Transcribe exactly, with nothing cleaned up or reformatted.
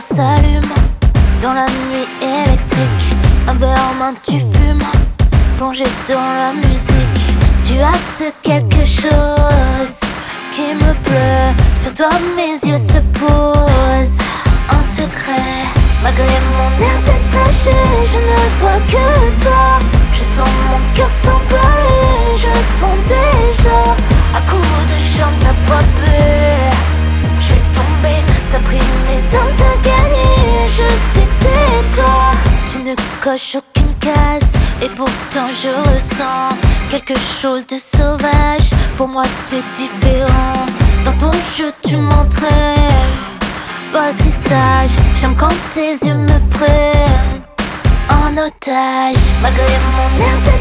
s'allume dans la nuit électrique. Un verre en main, tu fumes, plongé dans la musique. Tu as ce quelque chose qui me plaît. Sur toi mes yeux se posent en secret. Malgré mon air détaché, je ne vois que toi. Je sens mon cœur s'emballer, je fonds déjà. À coups de chambre t'as frappé, je vais tomber, t'as pris mes armes, t'as gagné. Je sais que c'est toi. Tu ne coches aucune case et pourtant je ressens quelque chose de sauvage. Pour moi t'es différent. Dans ton jeu tu m'entraînes, pas si sage. J'aime quand tes yeux me prennent en otage. Malgré mon air